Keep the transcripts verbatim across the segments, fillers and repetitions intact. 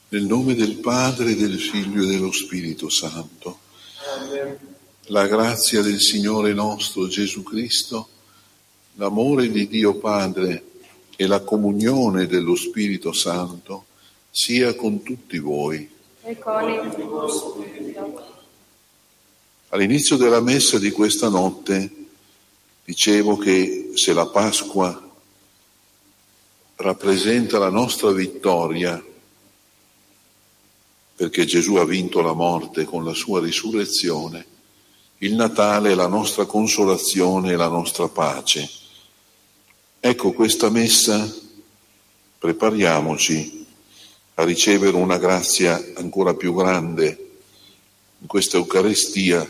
Nel nome del Padre, del Figlio e dello Spirito Santo. Amen. La grazia del Signore nostro Gesù Cristo, l'amore di Dio Padre e la comunione dello Spirito Santo sia con tutti voi. E con il tuo spirito. All'inizio della messa di questa notte dicevo che se la Pasqua rappresenta la nostra vittoria, perché Gesù ha vinto la morte con la sua risurrezione, il Natale è la nostra consolazione e la nostra pace. Ecco, questa messa prepariamoci a ricevere una grazia ancora più grande. In questa Eucaristia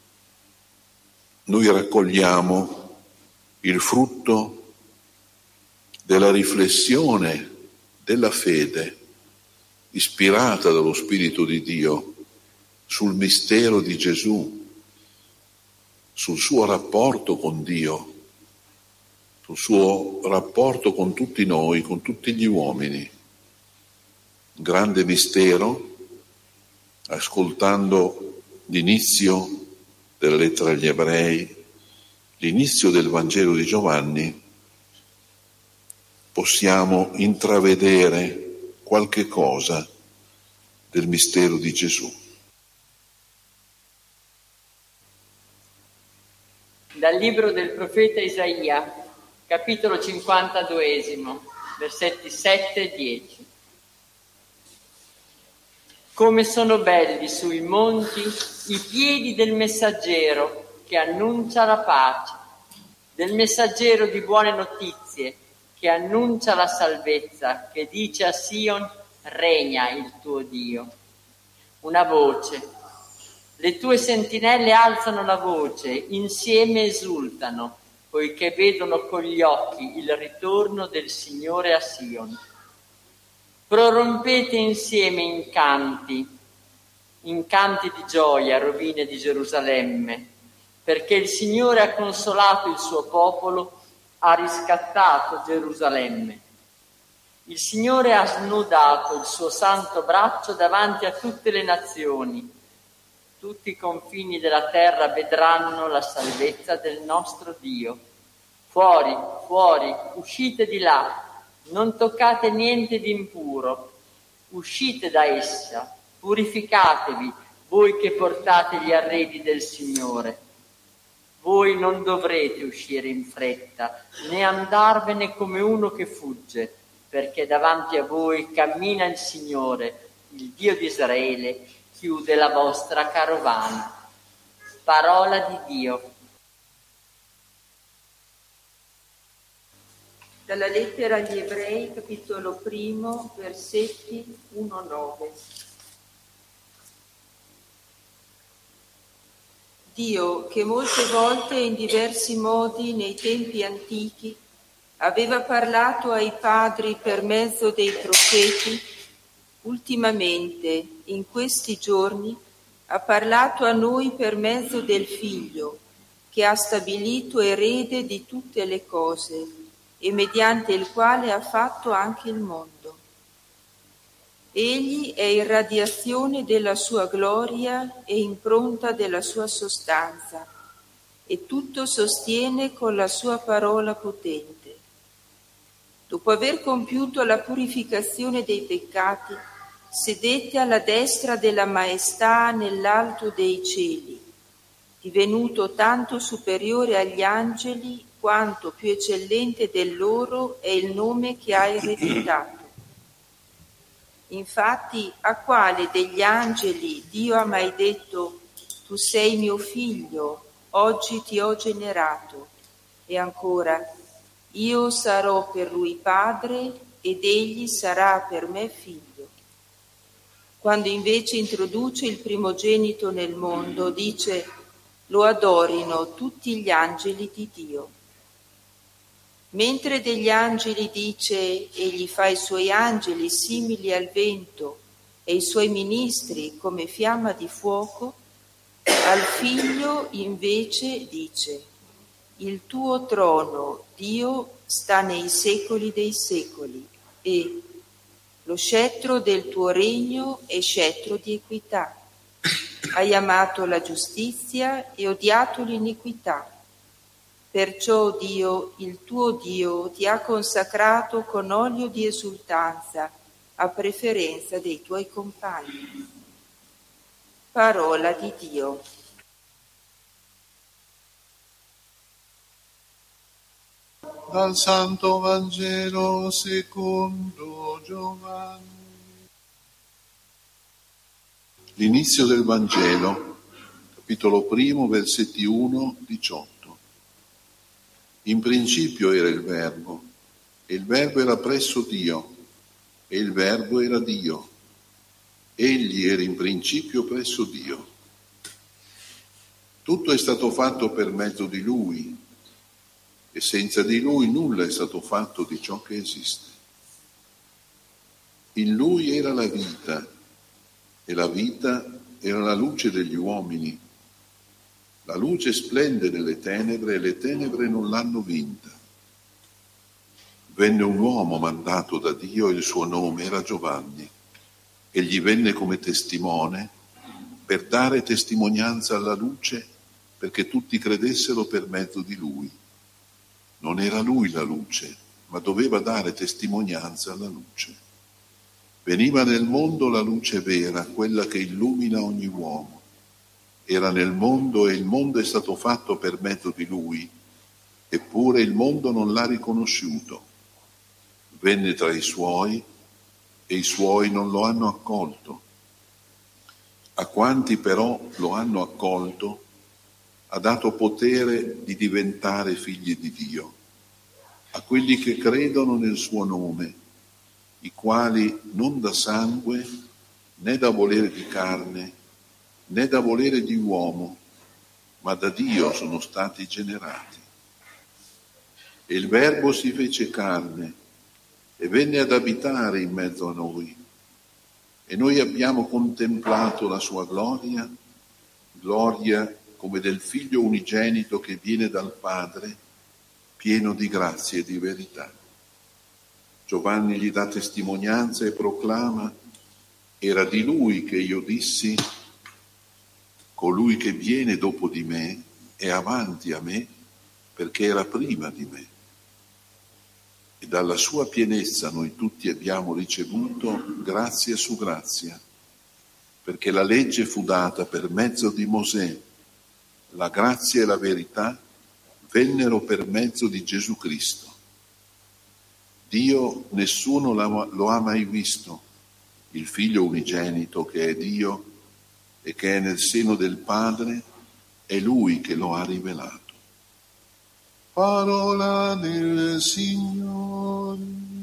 noi raccogliamo il frutto della riflessione, della fede, ispirata dallo Spirito di Dio, sul mistero di Gesù, sul suo rapporto con Dio, sul suo rapporto con tutti noi, con tutti gli uomini. Grande mistero, ascoltando l'inizio della lettera agli Ebrei, l'inizio del Vangelo di Giovanni, possiamo intravedere qualche cosa del mistero di Gesù. Dal libro del profeta Isaia, capitolo cinquantaduesimo, versetti sette e dieci. Come sono belli sui monti i piedi del messaggero che annuncia la pace, del messaggero di buone notizie che annuncia la salvezza, che dice a Sion: regna il tuo Dio. Una voce. Le tue sentinelle alzano la voce, insieme esultano, poiché vedono con gli occhi il ritorno del Signore a Sion. Prorompete insieme in canti, in canti di gioia, rovine di Gerusalemme, perché il Signore ha consolato il suo popolo, ha riscattato Gerusalemme. Il Signore ha snudato il suo santo braccio davanti a tutte le nazioni. Tutti i confini della terra vedranno la salvezza del nostro Dio. Fuori, fuori, uscite di là, non toccate niente di impuro, uscite da essa, purificatevi, voi che portate gli arredi del Signore. Voi non dovrete uscire in fretta, né andarvene come uno che fugge, perché davanti a voi cammina il Signore, il Dio di Israele, chiude la vostra carovana. Parola di Dio. Dalla lettera agli Ebrei, capitolo primo, versetti uno a nove. Dio, che molte volte e in diversi modi nei tempi antichi aveva parlato ai padri per mezzo dei profeti, ultimamente, in questi giorni, ha parlato a noi per mezzo del Figlio, che ha stabilito erede di tutte le cose e mediante il quale ha fatto anche il mondo. Egli è irradiazione della sua gloria e impronta della sua sostanza, e tutto sostiene con la sua parola potente. Dopo aver compiuto la purificazione dei peccati, sedette alla destra della maestà nell'alto dei cieli, divenuto tanto superiore agli angeli quanto più eccellente del loro è il nome che ha ereditato. Infatti, a quale degli angeli Dio ha mai detto: tu sei mio figlio, oggi ti ho generato? E ancora: io sarò per lui padre ed egli sarà per me figlio. Quando invece introduce il primogenito nel mondo, dice: lo adorino tutti gli angeli di Dio. Mentre degli angeli dice: egli fa i suoi angeli simili al vento e i suoi ministri come fiamma di fuoco, al figlio invece dice: il tuo trono, Dio, sta nei secoli dei secoli, e Lo scettro del tuo regno è scettro di equità. Hai amato la giustizia e odiato l'iniquità. Perciò Dio, il tuo Dio, ti ha consacrato con olio di esultanza a preferenza dei tuoi compagni. Parola di Dio. Dal Santo Vangelo secondo Giovanni. L'inizio del Vangelo, capitolo primo, versetti uno a diciotto. In principio era il Verbo, e il Verbo era presso Dio, e il Verbo era Dio. Egli era in principio presso Dio. Tutto è stato fatto per mezzo di Lui, e senza di Lui nulla è stato fatto di ciò che esiste. In Lui era la vita, e la vita era la luce degli uomini. La luce splende nelle tenebre, e le tenebre non l'hanno vinta. Venne un uomo mandato da Dio, e il suo nome era Giovanni. Egli venne come testimone per dare testimonianza alla luce, perché tutti credessero per mezzo di lui. Non era lui la luce, ma doveva dare testimonianza alla luce. Veniva nel mondo la luce vera, quella che illumina ogni uomo. Era nel mondo e il mondo è stato fatto per mezzo di lui, eppure il mondo non l'ha riconosciuto. Venne tra i suoi e i suoi non lo hanno accolto. A quanti però lo hanno accolto, ha dato potere di diventare figli di Dio, a quelli che credono nel suo nome, i quali non da sangue, né da volere di carne, né da volere di uomo, ma da Dio sono stati generati. E il Verbo si fece carne e venne ad abitare in mezzo a noi, e noi abbiamo contemplato la sua gloria, gloria come del Figlio unigenito che viene dal Padre, pieno di grazia e di verità. Giovanni gli dà testimonianza e proclama: era di lui che io dissi, colui che viene dopo di me è avanti a me, perché era prima di me. E dalla sua pienezza noi tutti abbiamo ricevuto grazia su grazia, perché la legge fu data per mezzo di Mosè, la grazia e la verità vennero per mezzo di Gesù Cristo. Dio nessuno lo ha mai visto, il Figlio unigenito che è Dio e che è nel seno del Padre, è Lui che lo ha rivelato. Parola del Signore.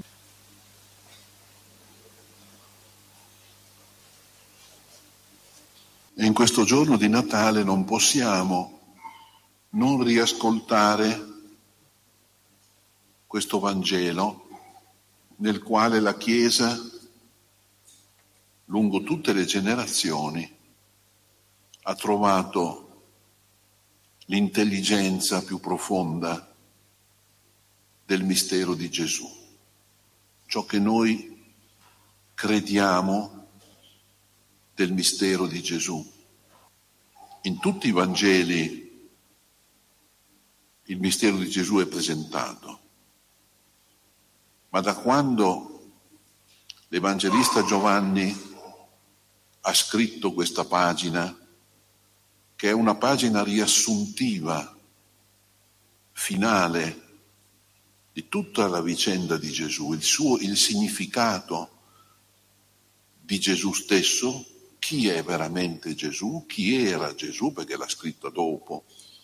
E in questo giorno di Natale non possiamo non riascoltare questo Vangelo nel quale la Chiesa, lungo tutte le generazioni, ha trovato l'intelligenza più profonda del mistero di Gesù, ciò che noi crediamo del mistero di Gesù. In tutti i Vangeli il mistero di Gesù è presentato, ma da quando l'Evangelista Giovanni ha scritto questa pagina, che è una pagina riassuntiva, finale, di tutta la vicenda di Gesù, il suo, il significato di Gesù stesso, chi è veramente Gesù, chi era Gesù, perché l'ha scritta dopo,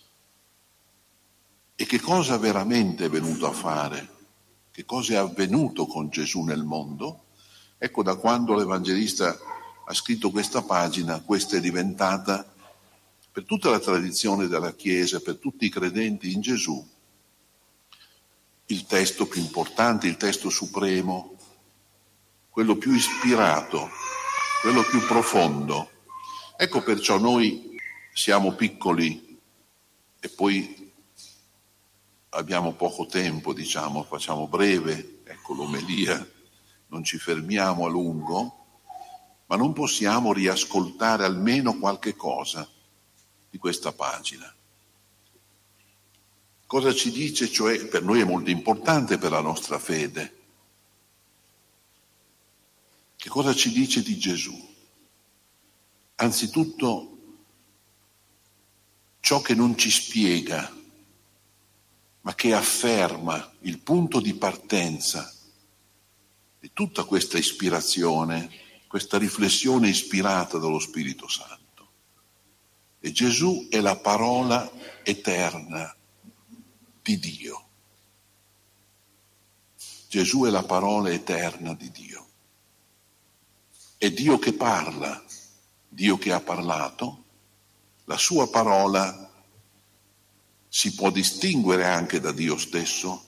e che cosa veramente è venuto a fare, che cosa è avvenuto con Gesù nel mondo. Ecco, da quando l'Evangelista ha scritto questa pagina, questa è diventata, per tutta la tradizione della Chiesa, per tutti i credenti in Gesù, il testo più importante, il testo supremo, quello più ispirato, quello più profondo. Ecco perciò noi siamo piccoli e poi abbiamo poco tempo, diciamo, facciamo breve, ecco l'omelia non ci fermiamo a lungo, ma non possiamo riascoltare almeno qualche cosa di questa pagina. Cosa ci dice? Cioè, per noi è molto importante per la nostra fede. Che cosa ci dice di Gesù? Anzitutto, ciò che non ci spiega, ma che afferma il punto di partenza di tutta questa ispirazione, questa riflessione ispirata dallo Spirito Santo. E Gesù è la parola eterna di Dio. Gesù è la parola eterna di Dio. È Dio che parla, Dio che ha parlato. La sua parola si può distinguere anche da Dio stesso,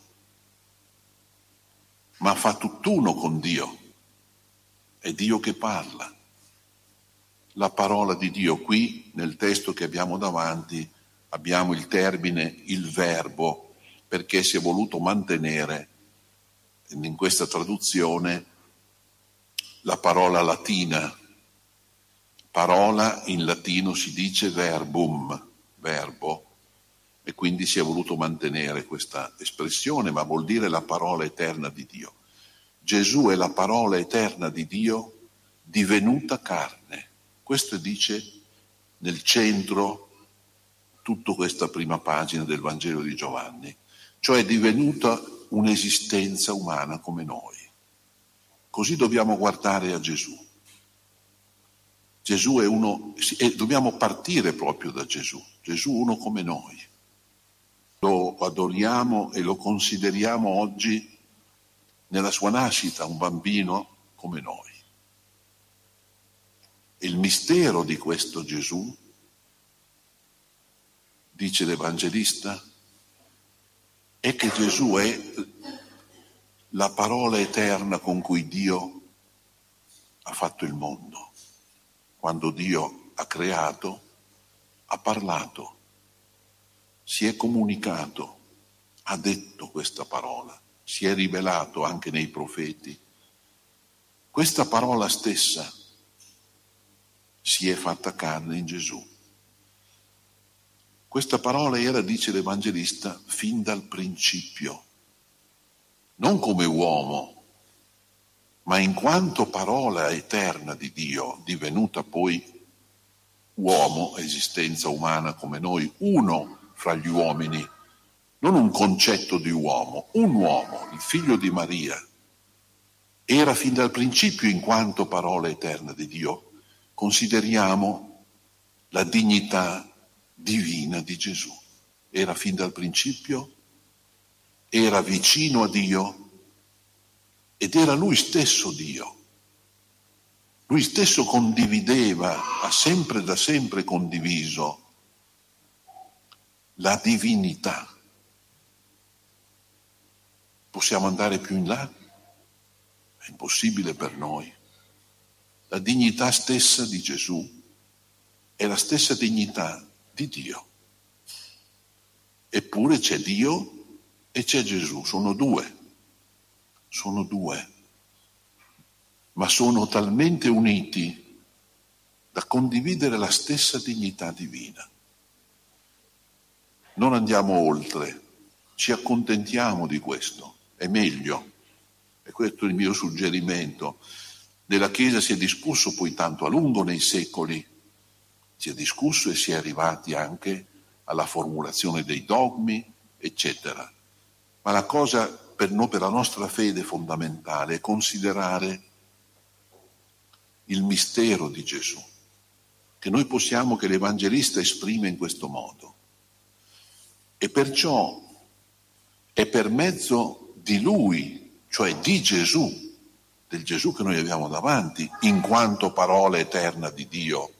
ma fa tutt'uno con Dio. È Dio che parla. La parola di Dio, qui nel testo che abbiamo davanti abbiamo il termine, il verbo, perché si è voluto mantenere in questa traduzione la parola latina. Parola in latino si dice verbum, verbo, e quindi si è voluto mantenere questa espressione, ma vuol dire la parola eterna di Dio. Gesù è la parola eterna di Dio divenuta carne. Questo dice nel centro tutta questa prima pagina del Vangelo di Giovanni, cioè è divenuta un'esistenza umana come noi. Così dobbiamo guardare a Gesù. Gesù è uno, e dobbiamo partire proprio da Gesù. Gesù uno come noi. Lo adoriamo e lo consideriamo oggi nella sua nascita, un bambino come noi. Il mistero di questo Gesù, dice l'Evangelista, è che Gesù è la parola eterna con cui Dio ha fatto il mondo. Quando Dio ha creato, ha parlato, si è comunicato, ha detto questa parola, si è rivelato anche nei profeti. Questa parola stessa si è fatta carne in Gesù. Questa parola era, dice l'Evangelista, fin dal principio, non come uomo, ma in quanto parola eterna di Dio, divenuta poi uomo, esistenza umana come noi, uno fra gli uomini, non un concetto di uomo, un uomo, il figlio di Maria, era fin dal principio in quanto parola eterna di Dio. Consideriamo la dignità divina di Gesù. Era fin dal principio, era vicino a Dio ed era lui stesso Dio. Lui stesso condivideva, ha sempre da sempre condiviso la divinità. Possiamo andare più in là? È impossibile per noi. La dignità stessa di Gesù è la stessa dignità di Dio. Eppure c'è Dio e c'è Gesù, sono due, sono due, ma sono talmente uniti da condividere la stessa dignità divina. Non andiamo oltre, ci accontentiamo di questo, è meglio, e questo è il mio suggerimento. Nella Chiesa si è discusso poi tanto a lungo nei secoli, si è discusso e si è arrivati anche alla formulazione dei dogmi, eccetera. Ma la cosa per noi, per la nostra fede fondamentale, è considerare il mistero di Gesù, che noi possiamo, che l'Evangelista esprime in questo modo. E perciò è per mezzo di Lui, cioè di Gesù, del Gesù che noi abbiamo davanti, in quanto parola eterna di Dio,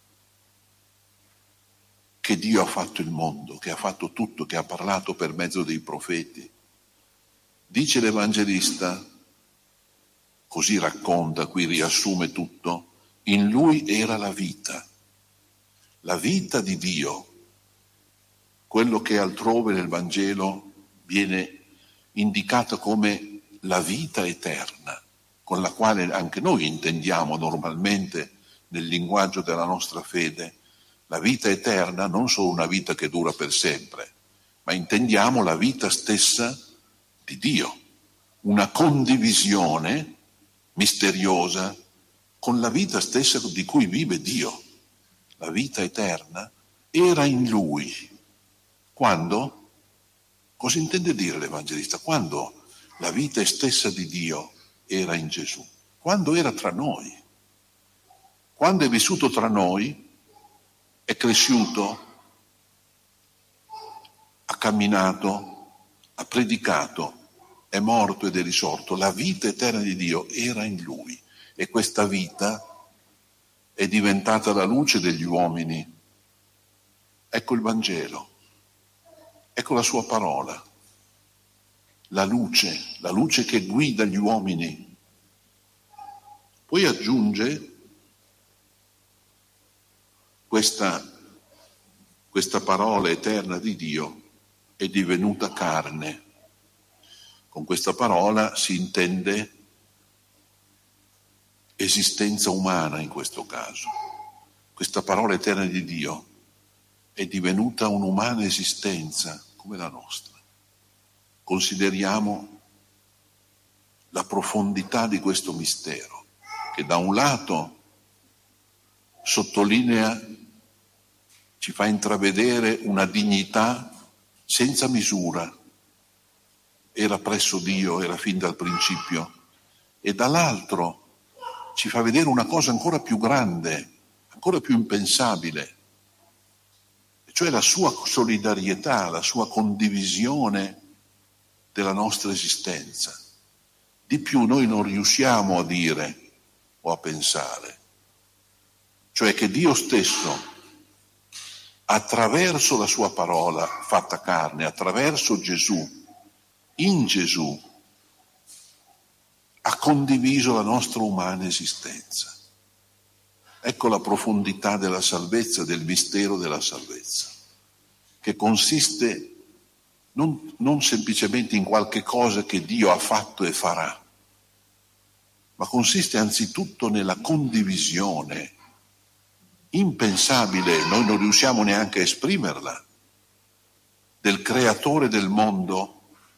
che Dio ha fatto il mondo, che ha fatto tutto, che ha parlato per mezzo dei profeti. Dice l'Evangelista, così racconta, qui riassume tutto, in Lui era la vita, la vita di Dio, quello che altrove nel Vangelo viene indicato come la vita eterna. con la quale anche noi intendiamo normalmente nel linguaggio della nostra fede la vita eterna, non solo una vita che dura per sempre, ma intendiamo la vita stessa di Dio, una condivisione misteriosa con la vita stessa di cui vive Dio. La vita eterna era in Lui. Quando? Cosa intende dire l'Evangelista? Quando la vita stessa di Dio era in Gesù, quando era tra noi, quando è vissuto tra noi, è cresciuto, ha camminato, ha predicato, è morto ed è risorto. La vita eterna di Dio era in Lui e questa vita è diventata la luce degli uomini. Ecco il Vangelo, ecco la sua parola, la luce, la luce che guida gli uomini. Poi aggiunge questa, questa parola eterna di Dio è divenuta carne. Con questa parola si intende esistenza umana in questo caso. Questa parola eterna di Dio è divenuta un'umana esistenza come la nostra. Consideriamo la profondità di questo mistero, che da un lato sottolinea, ci fa intravedere una dignità senza misura, era presso Dio, era fin dal principio, e dall'altro ci fa vedere una cosa ancora più grande, ancora più impensabile, cioè la sua solidarietà, la sua condivisione della nostra esistenza. Di più noi non riusciamo a dire o a pensare, cioè che Dio stesso, attraverso la sua parola fatta carne, attraverso Gesù, in Gesù, ha condiviso la nostra umana esistenza. Ecco la profondità della salvezza, del mistero della salvezza, che consiste non, non semplicemente in qualche cosa che Dio ha fatto e farà, ma consiste anzitutto nella condivisione impensabile, noi non riusciamo neanche a esprimerla, del creatore del mondo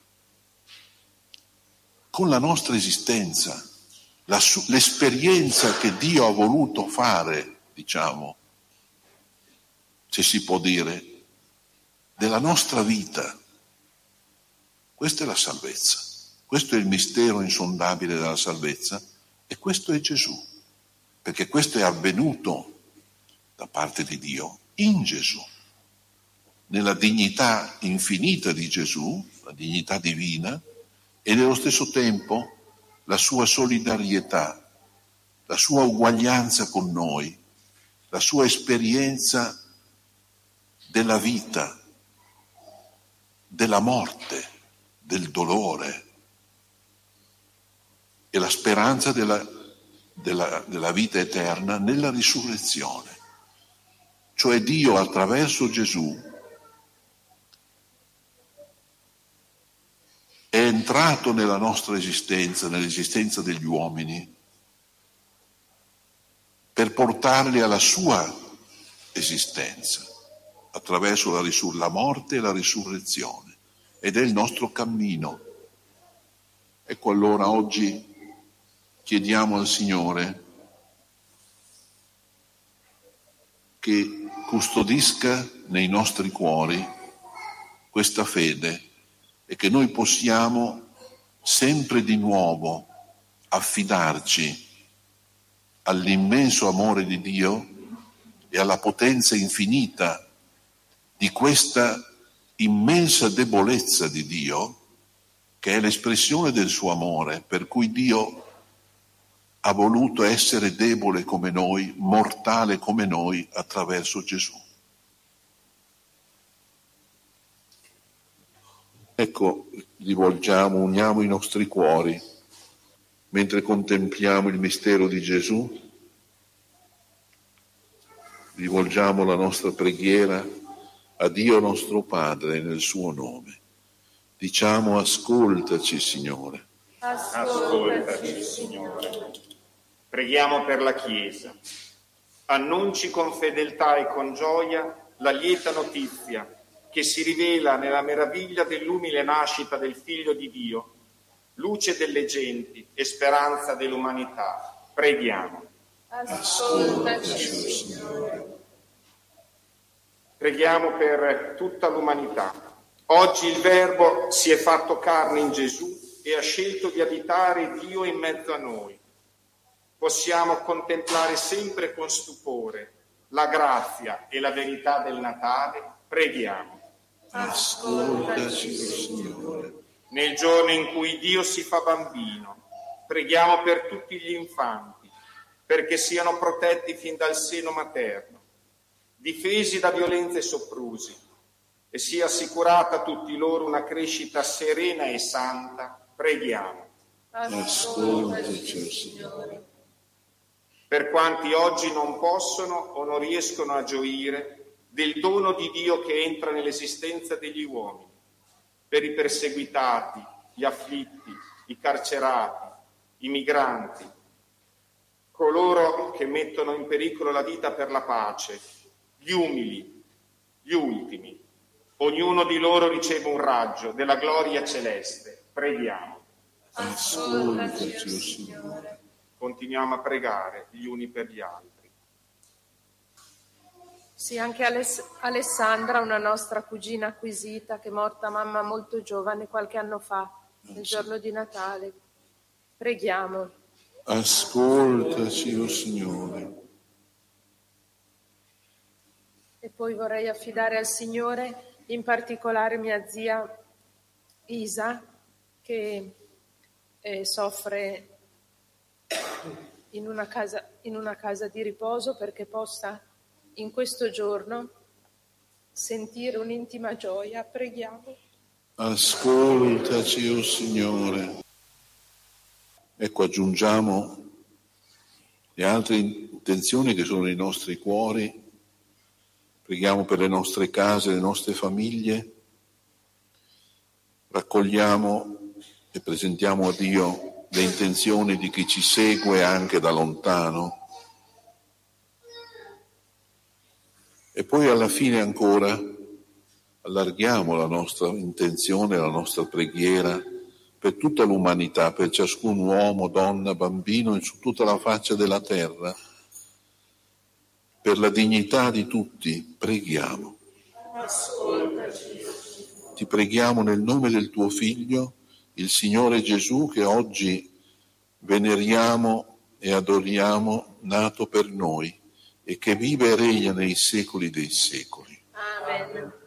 con la nostra esistenza, la, l'esperienza che Dio ha voluto fare, diciamo, se si può dire, della nostra vita. Questa è la salvezza, questo è il mistero insondabile della salvezza e questo è Gesù, perché questo è avvenuto da parte di Dio in Gesù, nella dignità infinita di Gesù, la dignità divina, e nello stesso tempo la sua solidarietà, la sua uguaglianza con noi, la sua esperienza della vita, della morte, del dolore e la speranza della, della, della vita eterna nella risurrezione. Cioè Dio attraverso Gesù è entrato nella nostra esistenza, nell'esistenza degli uomini, per portarli alla sua esistenza, attraverso la, risur- la morte e la risurrezione. Ed è il nostro cammino. Ecco allora oggi chiediamo al Signore che custodisca nei nostri cuori questa fede e che noi possiamo sempre di nuovo affidarci all'immenso amore di Dio e alla potenza infinita di questa immensa debolezza di Dio, che è l'espressione del suo amore, per cui Dio ha voluto essere debole come noi, mortale come noi, attraverso Gesù. Ecco, rivolgiamo, uniamo i nostri cuori, mentre contempliamo il mistero di Gesù, rivolgiamo la nostra preghiera a Dio nostro Padre nel suo nome. Diciamo: ascoltaci, Signore. Ascoltaci, Signore. Preghiamo per la Chiesa. Annunci con fedeltà e con gioia la lieta notizia che si rivela nella meraviglia dell'umile nascita del Figlio di Dio, luce delle genti e speranza dell'umanità. Preghiamo. Ascoltaci, Signore. Preghiamo per tutta l'umanità. Oggi il Verbo si è fatto carne in Gesù e ha scelto di abitare Dio in mezzo a noi. Possiamo contemplare sempre con stupore la grazia e la verità del Natale. Preghiamo. Ascoltaci, Signore. Nel giorno in cui Dio si fa bambino, preghiamo per tutti gli infanti, perché siano protetti fin dal seno materno, difesi da violenze e soprusi, e sia assicurata a tutti loro una crescita serena e santa. Preghiamo. Ascoltaci, Signore. Per quanti oggi non possono o non riescono a gioire del dono di Dio che entra nell'esistenza degli uomini, per i perseguitati, gli afflitti, i carcerati, i migranti, coloro che mettono in pericolo la vita per la pace, gli umili, gli ultimi. Ognuno di loro riceve un raggio della gloria celeste. Preghiamo. Ascoltaci, Signore. Continuiamo a pregare gli uni per gli altri. Sì, anche Aless- Alessandra, una nostra cugina acquisita, che è morta mamma molto giovane qualche anno fa, nel giorno di Natale. Preghiamo. Ascoltaci, o Signore. E poi vorrei affidare al Signore in particolare mia zia Isa, che eh, soffre in una casa, in una casa di riposo, perché possa in questo giorno sentire un'intima gioia. Preghiamo. Ascoltaci, o Signore. Ecco, aggiungiamo le altre intenzioni che sono nei nostri cuori. Preghiamo per le nostre case, le nostre famiglie. Raccogliamo e presentiamo a Dio le intenzioni di chi ci segue anche da lontano. E poi alla fine ancora allarghiamo la nostra intenzione, la nostra preghiera per tutta l'umanità, per ciascun uomo, donna, bambino, su tutta la faccia della terra, per la dignità di tutti. Preghiamo. Ti preghiamo nel nome del tuo Figlio, il Signore Gesù, che oggi veneriamo e adoriamo, nato per noi e che vive e regna nei secoli dei secoli. Amen.